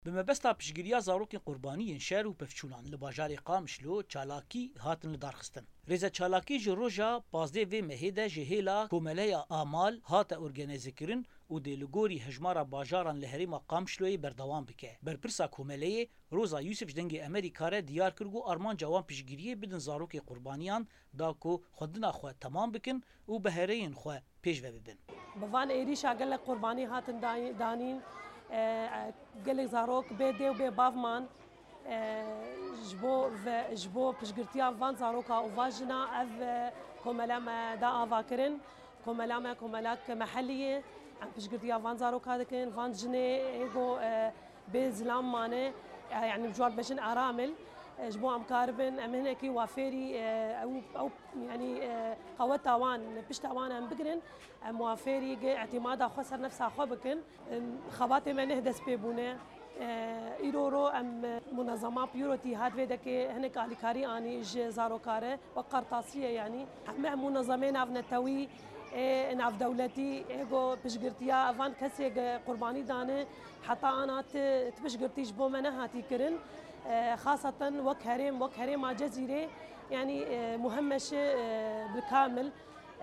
بمبستا پشگیریا زاروکین قربانی شهر و پفچونان لباجار قامشلو چالاکی هاتن لدارخستن. رضا چالاکی جروجا 15 و مهده جهیلا کوملیا آمال هات ارگانیزه کرن و دلگوری هجمارا باجاران لهریم قامشلوی بردوام بکه. برپرسا کوملیه روزا یوسف جدنگ امریکاره دیار کرگو آرمان جوان پشگیریه بدن زاروک قربانیان داکو خودنا خو تمام بکن و بهرین خو پیش ببن. بوان ایریشا گل قربانی هاتن دانین گلک زاروک بده و به بافمان جبو پشگرتیا وان زاروکا و واجنا اف کوملام دا آواکرن کوملاک محلیه عم پشگرتیا وان زاروکا دکن وان جنه ایگو به زلام مانه يعني بجوار بشن أرامل جبو أم كاربن أمهنا كي وافيري أو يعني قوة تاوان بش تاوان أم بقرن موافيري اعتماد خسر نفسها خبكن خباتي من هدس بيبونه إيرورو أم منظمة بيوروتي هاد فيدك هناك عليكاري أني زاروكاره وقرطاسية يعني مع منظمين أفنا توي ناف دولتي إيجو بشجرتيا أفان كسي قرباني دانه حتى أنا تبشجرتيش بو منها تيكرن خاصة وك هرم جزيرة يعني مهمش بالكامل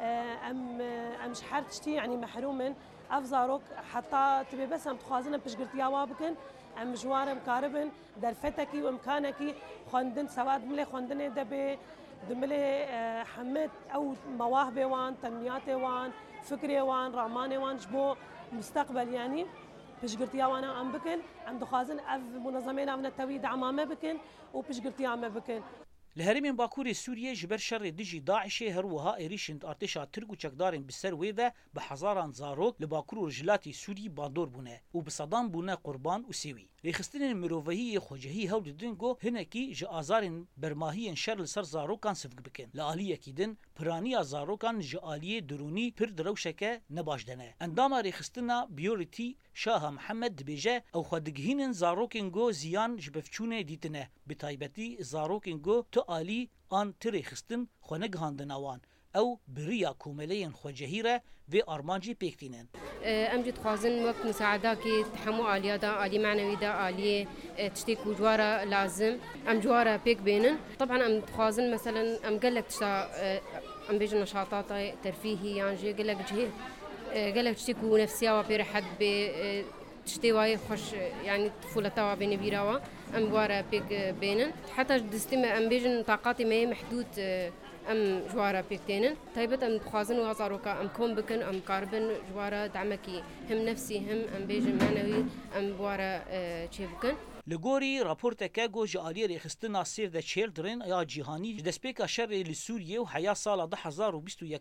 أم شحر تشتي يعني محروم أفزاروك حتى تبي بس أم تخازن بشجرتيا وابكن أم جوار مكاربن درفتكي وإمكانكي خندن سواد ملي خندن دبي دمله حمد أو مواهب وان تنميات وان فكرة وان رعمان وان جبو مستقبل يعني بشجرتيا وانا أم بكن عم دخازن أف منظمين أمن التوي دعمامة بكن وبشجرتيا أم بكن. لهرمین باکوری سوریه جبر شر دجی داعش هروها ایریشند ارتشا ترک و چکدارن بسر ویده به هزاران زاروک لباکور و رجلاتی سوری باندور بونه و بصدام بونه قربان و سیوی. ریخستن مروفهی خوجهی هول دنگو هنکی ج آزارن برماهی شر لسر زاروکان سفک بکن. لعالیه کیدن پرانی زاروکان ج آلیه درونی پر دروشکه نباش دنه. اندام ریخستنا بیوریتی شاه محمد بیجه او خودگهین زاروکینگو زیان جبفچونه دیتنه بتایبتی زاروکینگو تو آلی آن تریخستن خونگهاندن آوان او بریا کوملین خوجهیره و آرمانجی پیکتینن. أمجد خازن وقت مساعدة كي تحمو آلية دا آلية معنوية دا آلية تشتيك وجوارة لازم أم جوارة بيك بينن طبعا أم خازن مثلا أم قلك تشتا أم بيجي نشاطات ترفيهي يعني قلك جهي قلك تشتيكو نفسية وبير حد تشتي واي خوش يعني طفولة توا بين بيراوا أم جوارة بيك بينن حتى دستمة أم بيجن طاقاتي ما هي محدود أم جوارة بيكتينن طيبت أم خازن وزاروكا أم كون بكن أم كاربن جوارة دعمكي هم نفسي هم أم بيجن معنوي أم جوارة شي بكن لگوری راپورت که گوج آلی ریخستنا سیو د چیلدرن یا جهانی دسپیکا شر لسوریه و حیا سال 2021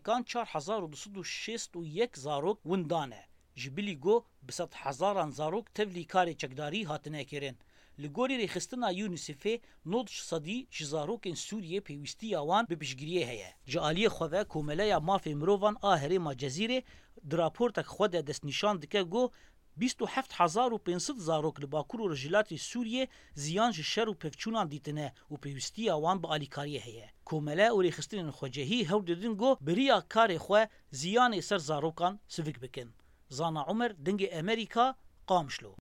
4261 زاروک وندانه جبلی گو بسط هزاران زاروک تبلی کاری چکداری هاتنه کرن. لگوری ریخستنا یونیسفه نودش صدی جزاروکن سوریه پیوستی آوان به پشگیریه هیه. جالی خواه کوملیا مافی مروان آهره ما جزیره دراپورتک خود دست نشان دکه گو 27500 زاروک لباکور و رجلاتی سوریه زیان شر و پفچونان دیتنه و پیوستی آوان با آلیکاریه هیه. کوملا و ریخستن خوجهی هول ددن گو بریا کار خواه زیان سر زاروکان سفک بکن. زانا عمر دنگ امریکا قامشلو